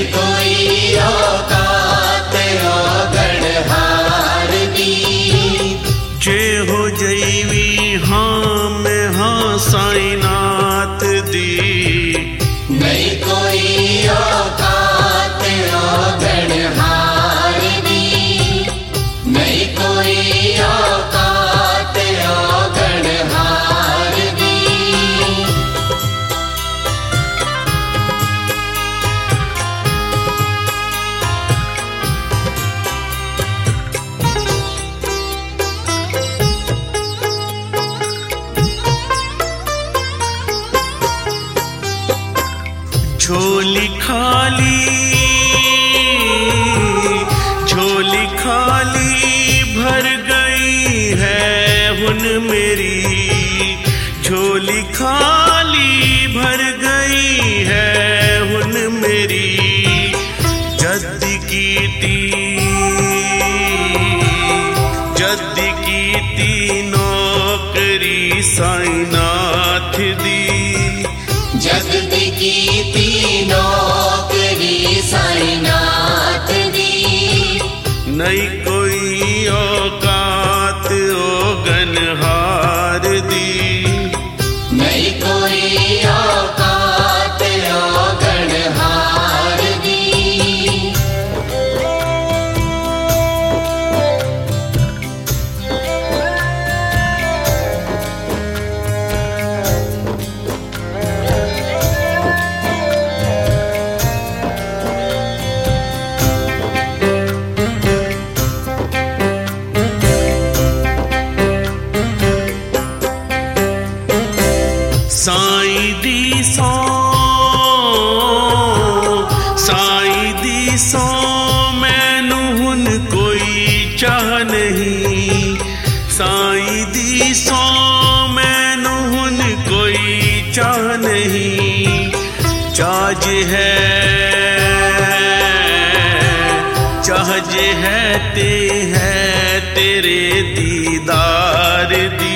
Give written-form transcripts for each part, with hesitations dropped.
कोई औकात गणहार दी। जे हो जैवी हाँ में हाँ साईनाथ दी। नहीं कोई औकात गणहार दी। नहीं कोई औकात गणहार दी। झोली खाली भर गई है हुन मेरी। झोली खाली भर गई है हुन मेरी। जद की नौकरी साईनाथ दी। जगत की नौकरी साईनाथ दी। नहीं कोई औकात गणहार दी। नहीं कोई औकात गणहार दी। साई दी सो मैनू हुन कोई चाह नहीं। साई दी सो मैनू हुन कोई चाह नहीं। चाह जे है तेरे दीदार दी।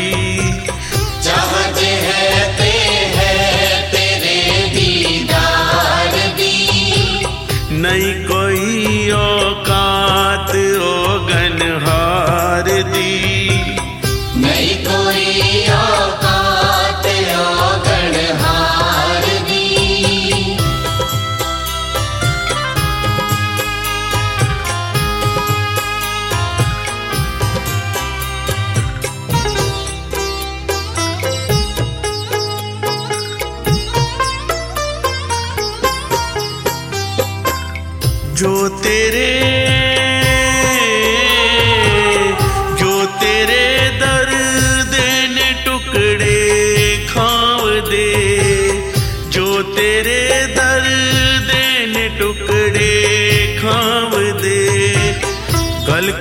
नहीं कोई औकात गणहार दी। नहीं कोई औकात गणहार दी। जो तेरे दर्द ने टुकड़े खाव दे। जो तेरे दर्द ने टुकड़े खाव दे। कल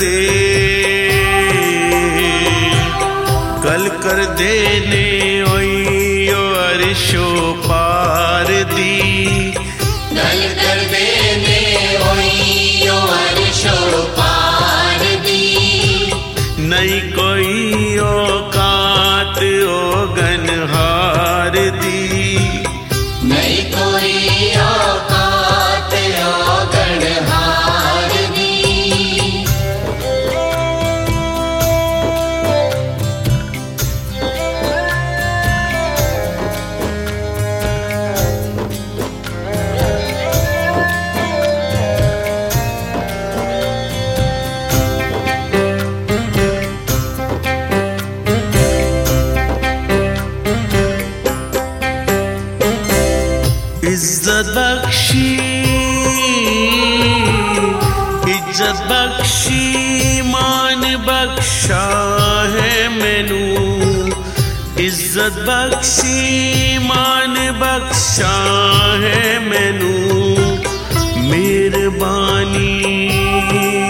कर देने ओयो अर्शो पार दी। कल कर देने ओयो अर्शो पार दी। नहीं कोई औकात गणहार दी। नहीं कोई औकात गणहार दी। इज्जत बख्शी मान बख्शा है मैनू। इज्जत बख्शी मान बख्शा है मैनू। मेहरबानी